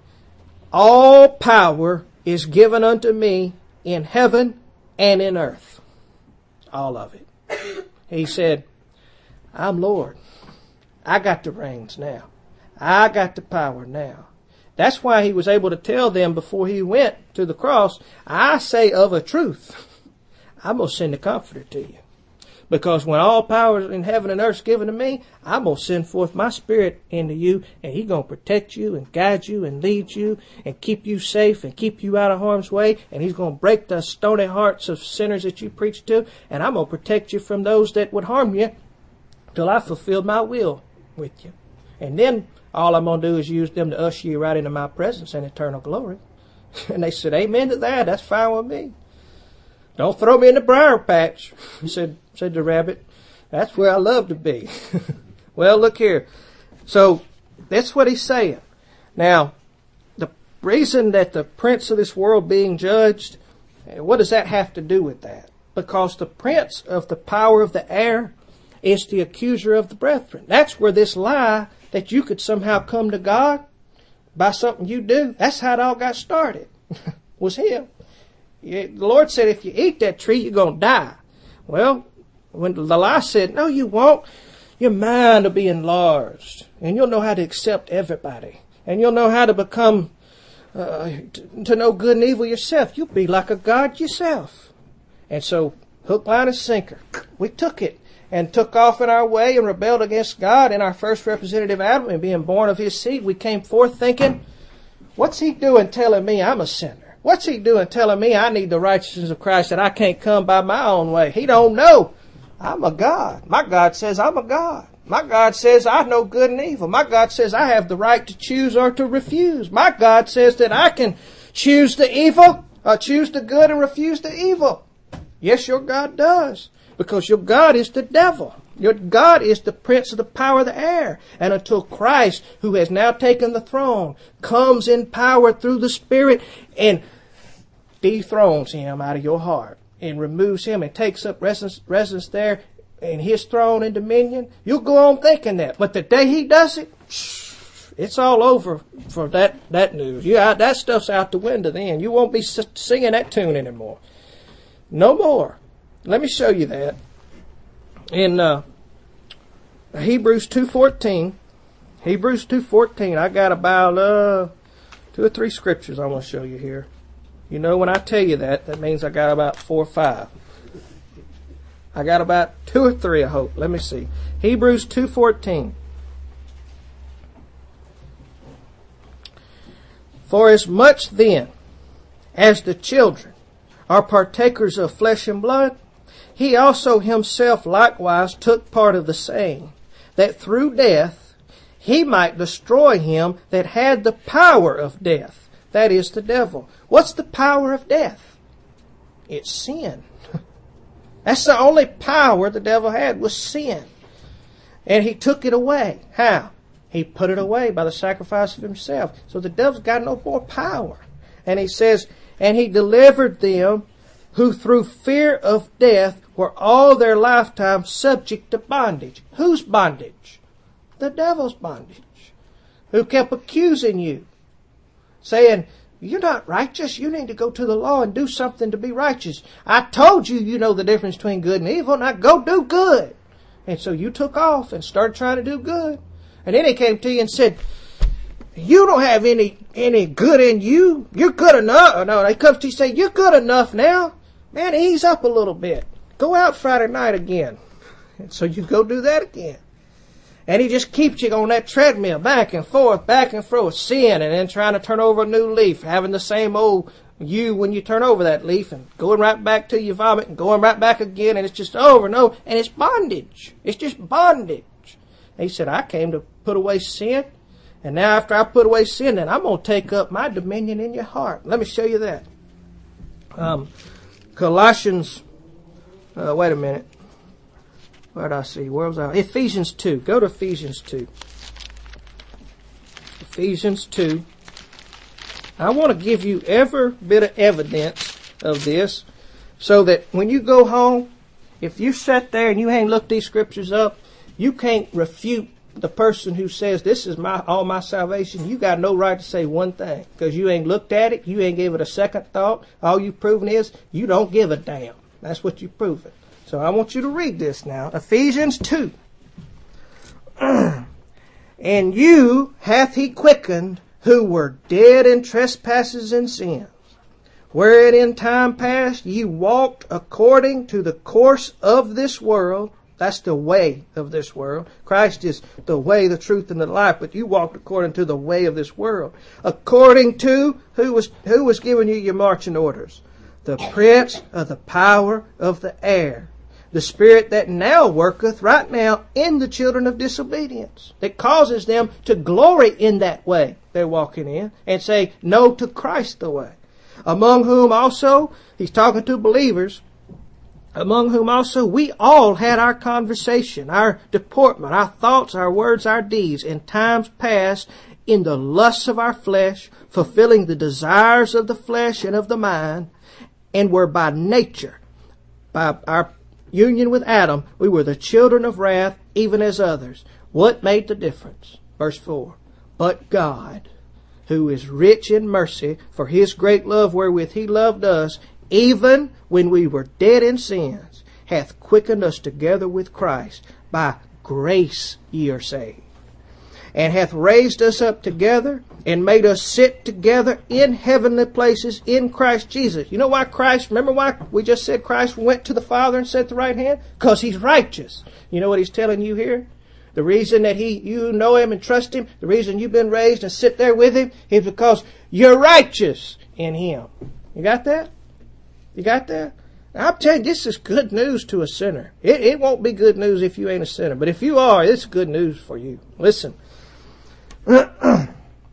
all power is given unto me in heaven and in earth. All of it. He said, I'm Lord. I got the reins now. I got the power now. That's why He was able to tell them before He went to the cross, I say of a truth, I'm going to send the Comforter to you. Because when all power in heaven and earth is given to me, I'm going to send forth my Spirit into you, and He's going to protect you and guide you and lead you and keep you safe and keep you out of harm's way. And He's going to break the stony hearts of sinners that you preach to. And I'm going to protect you from those that would harm you till I fulfill my will with you. And then all I'm going to do is use them to usher you right into my presence and eternal glory. And they said, amen to that. That's fine with me. Don't throw me in the briar patch, said, said the rabbit. That's where I love to be. Well, look here. So that's what He's saying. Now, the reason that the prince of this world being judged, what does that have to do with that? Because the prince of the power of the air is the accuser of the brethren. That's where this lie that you could somehow come to God by something you do, that's how it all got started, was him. The Lord said, if you eat that tree, you're going to die. Well, when the lie said, no, you won't, your mind will be enlarged, and you'll know how to accept everybody, and you'll know how to become, uh, to, to know good and evil yourself. You'll be like a God yourself. And so, hook, line, and sinker, we took it and took off in our way and rebelled against God in our first representative Adam, and being born of His seed, we came forth thinking, what's He doing telling me I'm a sinner? What's he doing telling me I need the righteousness of Christ, that I can't come by my own way? He don't know. I'm a God. My God says I'm a God. My God says I know good and evil. My God says I have the right to choose or to refuse. My God says that I can choose the evil, or choose the good and refuse the evil. Yes, your God does. Because your God is the devil. Your God is the prince of the power of the air. And until Christ, who has now taken the throne, comes in power through the Spirit and dethrones him out of your heart and removes him and takes up residence, residence there in his throne and dominion, you'll go on thinking that. But the day he does it, it's all over for that, that news. Yeah, that stuff's out the window then. You won't be singing that tune anymore. No more. Let me show you that. In uh, Hebrews two fourteen, Hebrews two fourteen, I got about uh, two or three scriptures I want to show you here. You know, when I tell you that, that means I got about four or five. I got about two or three, I hope. Let me see. Hebrews two fourteen. For as much then as the children are partakers of flesh and blood, he also himself likewise took part of the same, that through death he might destroy him that had the power of death, that is, the devil. What's the power of death? It's sin. That's the only power the devil had, was sin. And he took it away. How? He put it away by the sacrifice of himself. So the devil's got no more power. And he says, and he delivered them who through fear of death were all their lifetime subject to bondage. Whose bondage? The devil's bondage. Who kept accusing you, saying, you're not righteous. You need to go to the law and do something to be righteous. I told you you know the difference between good and evil. Now go do good. And so you took off and started trying to do good. And then he came to you and said, you don't have any any good in you. You're good enough. No, he comes to you and say, you're good enough now. Man, ease up a little bit. Go out Friday night again. And so you go do that again. And he just keeps you on that treadmill, back and forth, back and forth, sin, and then trying to turn over a new leaf, having the same old you when you turn over that leaf, and going right back to your vomit, and going right back again, and it's just over and over, and it's bondage. It's just bondage. And he said, I came to put away sin, and now after I put away sin, then I'm going to take up my dominion in your heart. Let me show you that. Um, Colossians, uh, wait a minute. Where did I see? Where was I? Ephesians two. Go to Ephesians two. Ephesians two. I want to give you every bit of evidence of this so that when you go home, if you sat there and you ain't looked these scriptures up, you can't refute the person who says this is my all my salvation. You got no right to say one thing because you ain't looked at it. You ain't give it a second thought. All you've proven is you don't give a damn. That's what you've proven. So I want you to read this now. Ephesians two. And you hath he quickened who were dead in trespasses and sins, wherein in time past ye walked according to the course of this world. That's the way of this world. Christ is the way, the truth, and the life, but you walked according to the way of this world. According to who was who was giving you your marching orders? The prince of the power of the air. The spirit that now worketh right now in the children of disobedience, that causes them to glory in that way they're walking in and say no to Christ the way. Among whom also, he's talking to believers, among whom also we all had our conversation, our deportment, our thoughts, our words, our deeds in times past in the lusts of our flesh, fulfilling the desires of the flesh and of the mind, and were by nature, by our union with Adam, we were the children of wrath, even as others. What made the difference? Verse four. But God, who is rich in mercy, for his great love wherewith he loved us, even when we were dead in sins, hath quickened us together with Christ. By grace ye are saved. And hath raised us up together and made us sit together in heavenly places in Christ Jesus. You know why Christ, remember why we just said Christ went to the Father and sat at the right hand? Because he's righteous. You know what he's telling you here? The reason that he, you know him and trust him, the reason you've been raised and sit there with him is because you're righteous. in Him. You got that? You got that? Now, I'm telling you, this is good news to a sinner. It, it won't be good news if you ain't a sinner. But if you are, it's good news for you. Listen. That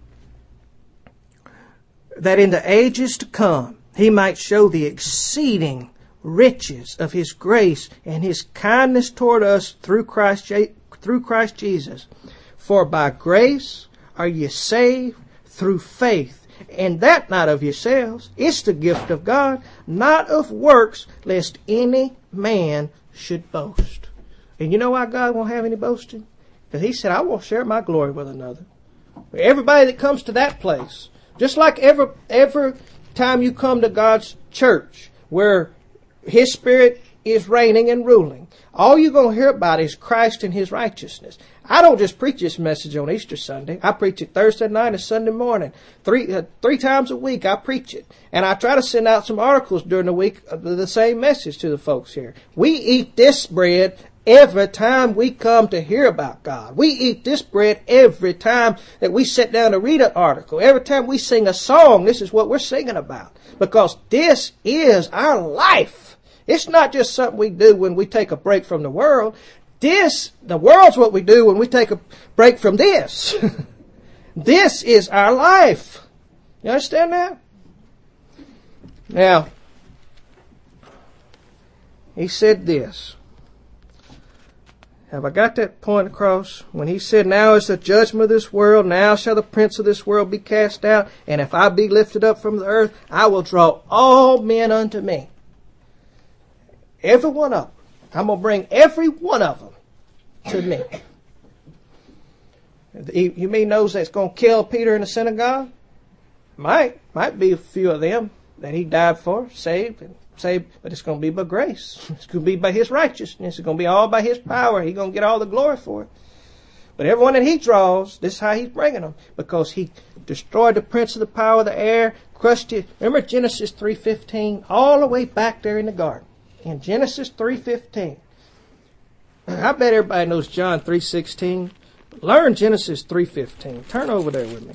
in the ages to come, He might show the exceeding riches of His grace and His kindness toward us through Christ, through Christ Jesus. For by grace are ye saved through faith, and that not of yourselves. It's the gift of God, not of works, lest any man should boast. And you know why God won't have any boasting? Because He said, I won't share my glory with another. Everybody that comes to that place, just like every, every time you come to God's church, where His Spirit is reigning and ruling, all you're going to hear about is Christ and His righteousness. I don't just preach this message on Easter Sunday. I preach it Thursday night and Sunday morning. Three uh, three times a week I preach it. And I try to send out some articles during the week of the same message to the folks here. We eat this bread every time we come to hear about God. We eat this bread every time that we sit down to read an article. Every time we sing a song, this is what we're singing about. Because this is our life. It's not just something we do when we take a break from the world. This, the world's what we do when we take a break from this. This is our life. You understand that? Now, He said this. Have I got that point across? When He said, now is the judgment of this world, now shall the prince of this world be cast out, and if I be lifted up from the earth, I will draw all men unto me. Every one of them. I'm going to bring every one of them to me. You mean those that's going to kill Peter in the synagogue? Might. Might be a few of them that He died for, saved, and saved, but it's going to be by grace. It's going to be by His righteousness. It's going to be all by His power. He's going to get all the glory for it. But everyone that He draws, this is how He's bringing them. Because He destroyed the prince of the power of the air, crushed it. Remember Genesis three fifteen? All the way back there in the garden. In Genesis three fifteen. I bet everybody knows John three sixteen. Learn Genesis three fifteen. Turn over there with me.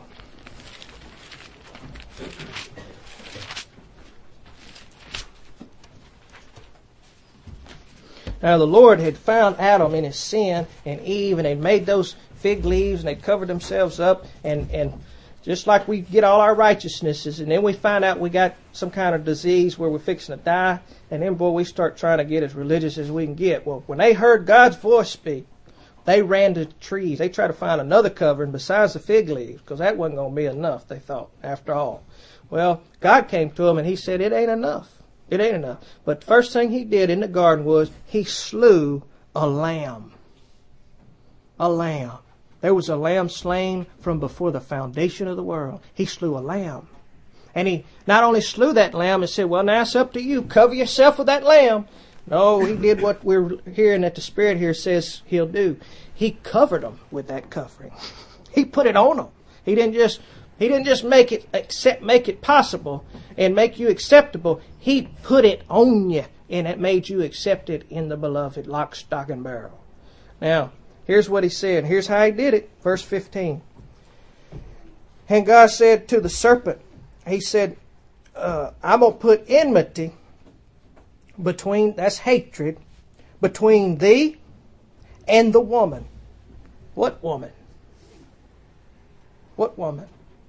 Now the Lord had found Adam in his sin and Eve, and they made those fig leaves and they covered themselves up, and, and just like we get all our righteousnesses, and then we find out we got some kind of disease where we're fixing to die, and then, boy, we start trying to get as religious as we can get. Well, when they heard God's voice speak, they ran to the trees. They tried to find another covering besides the fig leaves, because that wasn't going to be enough, they thought, after all. Well, God came to them, and He said, it ain't enough. It ain't enough. But the first thing He did in the garden was He slew a lamb. A lamb. There was a lamb slain from before the foundation of the world. He slew a lamb. And He not only slew that lamb and said, well, now it's up to you. Cover yourself with that lamb. No, He did what we're hearing that the Spirit here says He'll do. He covered them with that covering. He put it on them. He didn't just, He didn't just make it accept, make it possible and make you acceptable. He put it on you, and it made you accepted in the beloved, lock, stock, and barrel. Now, here's what He said. Here's how He did it. Verse fifteen. And God said to the serpent, He said, uh, I'm going to put enmity between, that's hatred, between thee and the woman. What woman? What woman?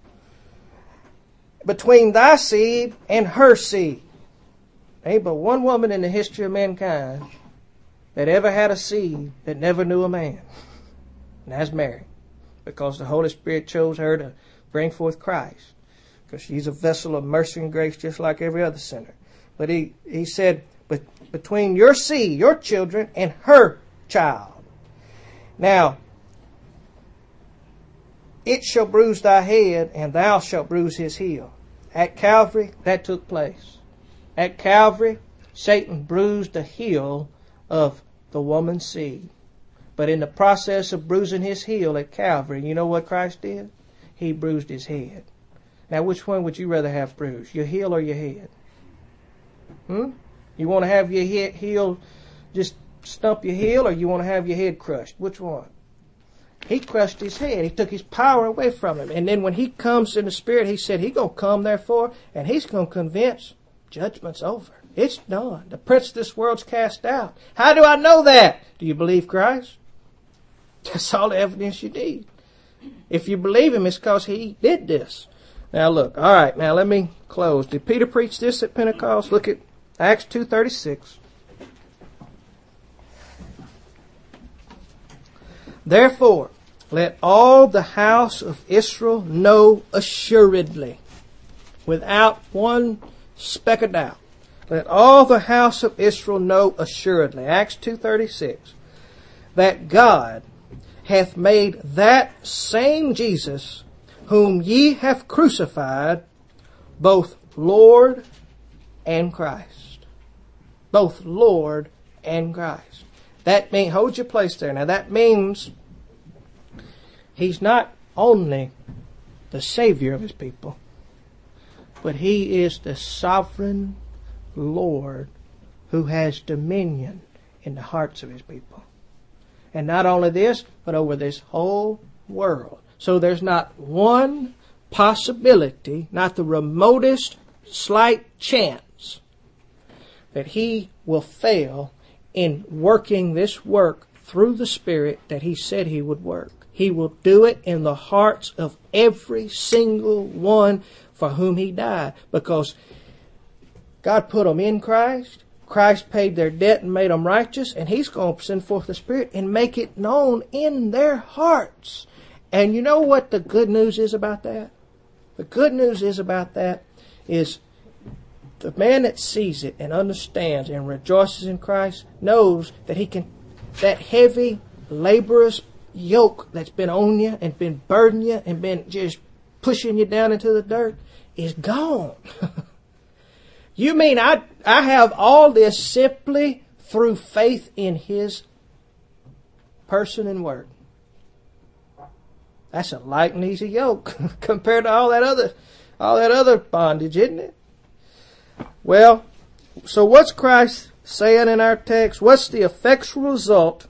Between thy seed and her seed. Ain't but one woman in the history of mankind that ever had a seed that never knew a man. And that's Mary. Because the Holy Spirit chose her to bring forth Christ. Because she's a vessel of mercy and grace just like every other sinner. But he, he said, but between your seed, your children, and her child. Now, it shall bruise thy head, and thou shalt bruise his heel. At Calvary, that took place. At Calvary, Satan bruised the heel of the woman's seed. But in the process of bruising his heel at Calvary, you know what Christ did? He bruised his head. Now, which one would you rather have bruised? Your heel or your head? Hmm? You want to have your he- heel just stump your heel, or you want to have your head crushed? Which one? he crushed his head. He took his power away from him. And then when he comes in the Spirit, he said he's going to come, therefore, and he's going to convince judgment's over. It's done. The prince of this world's cast out. How do I know that? Do you believe Christ? That's all the evidence you need. If you believe him, it's because he did this. Now look, all right, now let me close. Did Peter preach this at Pentecost? Look at Acts two thirty-six. Therefore, let all the house of Israel know assuredly, without one speck of doubt. Let all the house of Israel know assuredly, Acts two thirty-six, that God hath made that same Jesus, whom ye have crucified, both Lord and Christ. Both Lord and Christ. That means, hold your place there. Now that means he's not only the Savior of his people, but he is the sovereign Lord who has dominion in the hearts of his people. And not only this, but over this whole world. So there's not one possibility, not the remotest slight chance, that he will fail in working this work through the Spirit that he said he would work. He will do it in the hearts of every single one for whom he died. Because God put them in Christ. Christ paid their debt and made them righteous. And he's going to send forth the Spirit and make it known in their hearts. And you know what the good news is about that? The good news is about that is the man that sees it and understands and rejoices in Christ knows that he can, that heavy, laborious yoke that's been on you and been burdening you and been just pushing you down into the dirt is gone. You mean I I have all this simply through faith in his person and word? That's a light and easy yoke compared to all that other all that other bondage, isn't it? Well, so what's Christ saying in our text? What's the effectual result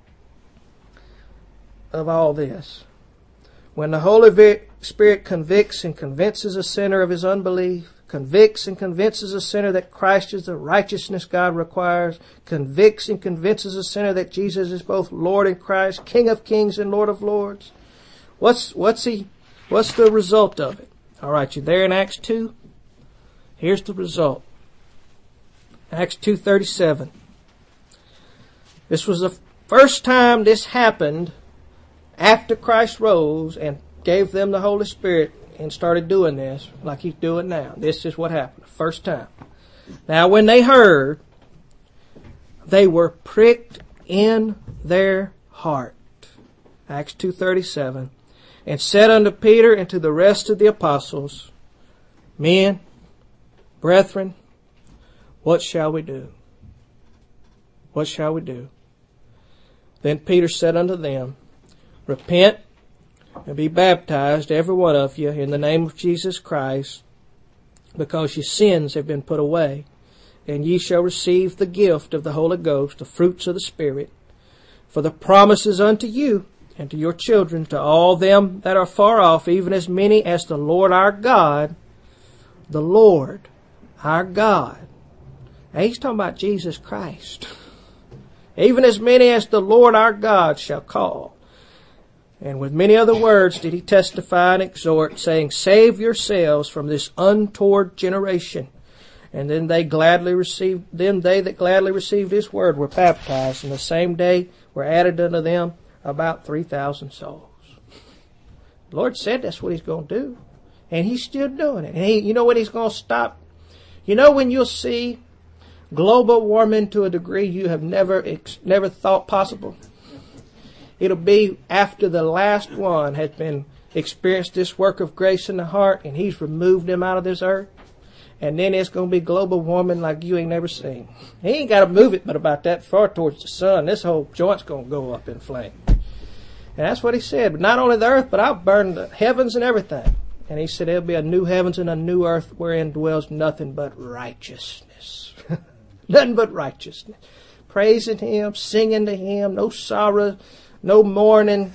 of all this? When the Holy Spirit convicts and convinces a sinner of his unbelief, convicts and convinces a sinner that Christ is the righteousness God requires, convicts and convinces a sinner that Jesus is both Lord and Christ, King of kings and Lord of lords. What's what's he what's the result of it? All right, you there in Acts two? Here's the result. Acts two thirty-seven. This was the first time this happened after Christ rose and gave them the Holy Spirit and started doing this like he's doing now. This is what happened the first time. Now when they heard, they were pricked in their heart. Acts two thirty-seven. And said unto Peter and to the rest of the apostles, Men, brethren, what shall we do? What shall we do? Then Peter said unto them, Repent and be baptized, every one of you, in the name of Jesus Christ, because your sins have been put away, and ye shall receive the gift of the Holy Ghost, the fruits of the Spirit. For the promise is unto you, and to your children, to all them that are far off, even as many as the Lord our God, the Lord our God. Now he's talking about Jesus Christ. Even as many as the Lord our God shall call. And with many other words did he testify and exhort, saying, Save yourselves from this untoward generation. And then they gladly received, then they that gladly received his word were baptized, and the same day were added unto them about three thousand souls. The Lord said that's what he's going to do. And he's still doing it. And he, you know when he's going to stop? You know when you'll see global warming to a degree you have never, never thought possible? It'll be after the last one has been experienced this work of grace in the heart and he's removed them out of this earth. And then it's going to be global warming like you ain't never seen. He ain't got to move it but about that far towards the sun. This whole joint's going to go up in flame. And that's what he said. But not only the earth, but I'll burn the heavens and everything. And he said there'll be a new heavens and a new earth wherein dwells nothing but righteousness. Nothing but righteousness. Praising him, singing to him, no sorrow, no mourning,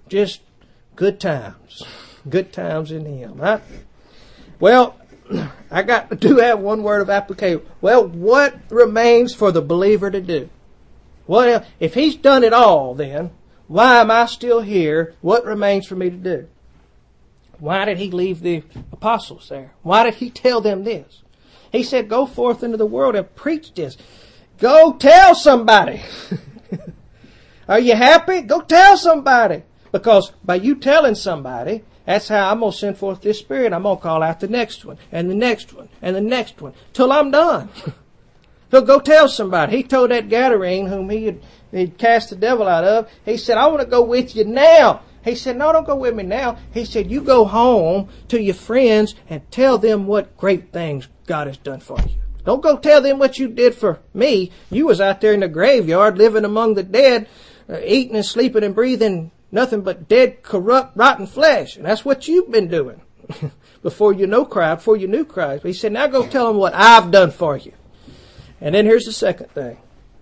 just good times. Good times in Him. Right? Well, I got to do have one word of application. Well, what remains for the believer to do? What if He's done it all then? Why am I still here? What remains for me to do? Why did He leave the apostles there? Why did He tell them this? He said, go forth into the world and preach this. Go tell somebody. Are you happy? Go tell somebody. Because by you telling somebody, that's how I'm going to send forth this Spirit. I'm going to call out the next one, and the next one, and the next one, till I'm done. He'll go tell somebody. He told that Gadarene, whom he had he'd cast the devil out of, he said, I want to go with you now. He said, no, don't go with me now. He said, you go home to your friends and tell them what great things God has done for you. Don't go tell them what you did for me. You was out there in the graveyard living among the dead, uh, eating and sleeping and breathing nothing but dead, corrupt, rotten flesh. And that's what you've been doing before you know Christ, before you knew Christ. But he said, now go tell them what I've done for you. And then here's the second thing.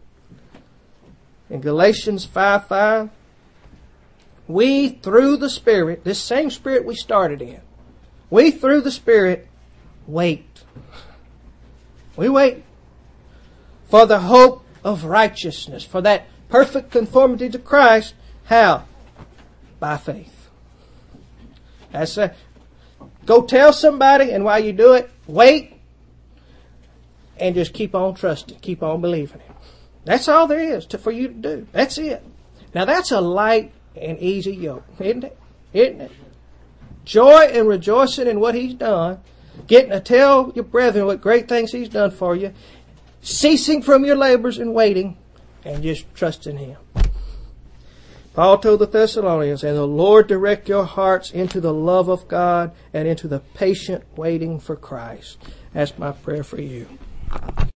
In Galatians five five, we through the Spirit, this same Spirit we started in, we through the Spirit wait. We wait for the hope of righteousness, for that perfect conformity to Christ. How? By faith. That's a, go tell somebody, and while you do it, wait and just keep on trusting, keep on believing Him. That's all there is to, for you to do. That's it. Now that's a light and easy yoke, isn't it? Isn't it? Joy and rejoicing in what He's done, getting to tell your brethren what great things He's done for you, ceasing from your labors and waiting, and just trusting Him. Paul told the Thessalonians, and the Lord direct your hearts into the love of God and into the patient waiting for Christ. That's my prayer for you.